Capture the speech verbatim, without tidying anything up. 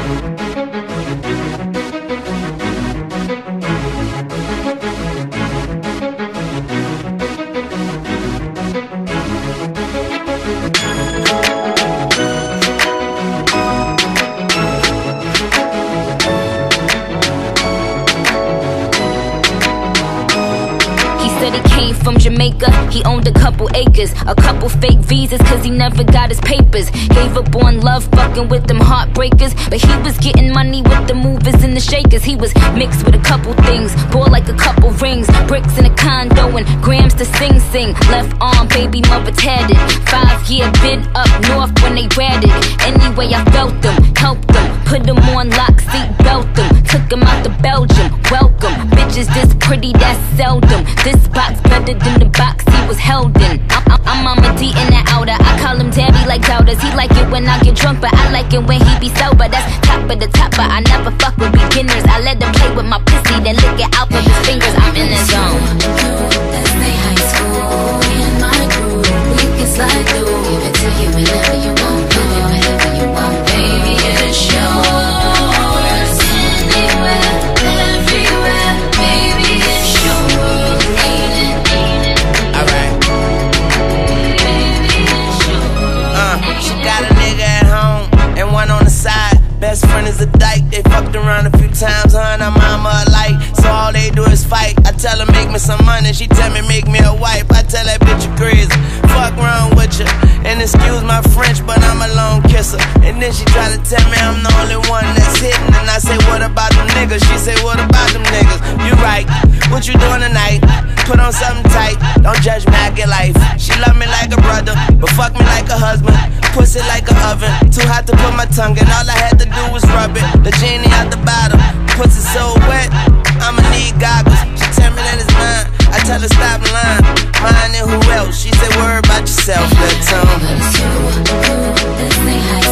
From Jamaica, he owned a couple acres, a couple fake visas, cause he never got his papers. Gave up on love, fucking with them heartbreakers, but he was getting money with the movers and the shakers. He was mixed with a couple things, bought like a couple rings, bricks in a condo and grams to sing sing. Left arm, baby mother tatted, five year been up north when they ratted. Anyway, I felt them, helped them, put them on lock, seat belt them, took them out to Belgium, welcome. Bitches this pretty, that's seldom. This box better than the box he was held in. I'm, I'm Mama D in the outer. I call him Daddy like doubters. He like it when I get drunk, but I like it when he be sober. That's top of the top, but I never fuck with beginners. I let him play with my pussy, then lick it out with his fingers. I'm in the zone. That's they high school. Me and my crew, we can slide through. Give it to you whenever you want, give it whenever you want. Baby, it's yours. Anywhere, everywhere. Baby, it's your world. Ain't it, ain't it? Alright. Baby, it's your world. Uh, she got a nigga at home and one on the side. Best friend is a dyke. They fucked around a few times, huh? Now mama alike. So all they do is fight. I tell her make me some money. She tell me make me a wife. I tell that bitch you crazy. Fuck wrong with you. And excuse my French, but I'm a lone kisser. And then she try to tell me I'm the only one that's hitting. And I say, what about them niggas? She say, what about them niggas? You right. What you doing tonight? Put on something tight. Don't judge me, I get life. She love me like a brother, but fuck me like a husband. Pussy like an oven. Too hot to put my tongue in. All I had to do was rub it. The genie out the bottom. Pussy so wet, I'ma need goggles. She tell me that it's mine. I tell her stop lying. Mine and who else? She say worry about yourself. Let's um. But it's you, that's they high